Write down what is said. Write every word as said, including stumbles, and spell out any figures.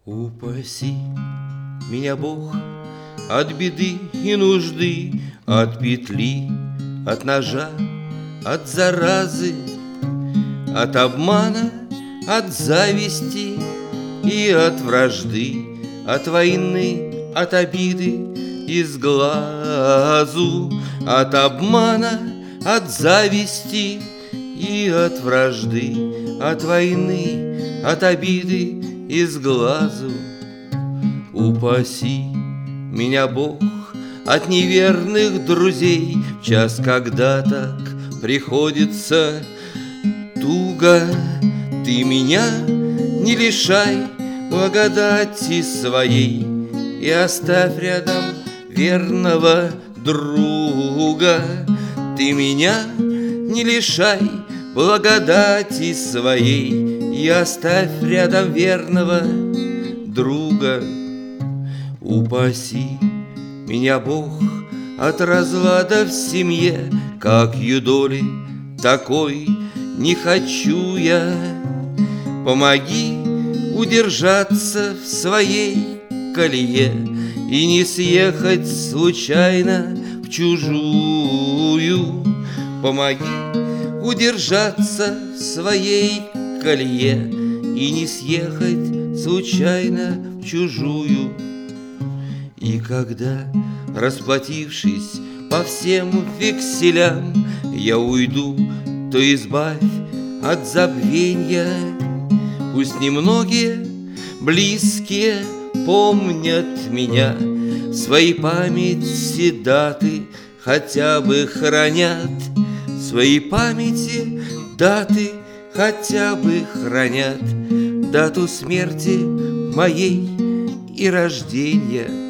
Упаси меня, Бог, от беды и нужды, от петли, от ножа, от заразы, от обмана, от зависти и от вражды, от войны, от обиды и сглазу, от обмана, от зависти и от вражды, от войны, от обиды и сглазу. Упаси меня, Бог, от неверных друзей в час, когда так приходится туго. Ты меня не лишай благодати своей и оставь рядом верного друга. Ты меня не лишай благодати своей и оставь рядом верного друга. Упаси меня, Бог, от разлада в семье, как юдоли, такой не хочу я. Помоги удержаться в своей колее и не съехать случайно в чужую. Помоги удержаться в своей колее и не съехать случайно в чужую. И когда, расплатившись по всем векселям, я уйду, то избавь от забвенья. Пусть немногие близкие помнят меня, свои памяти даты хотя бы хранят, свои памяти даты хотя бы хранят, дату смерти моей и рождения.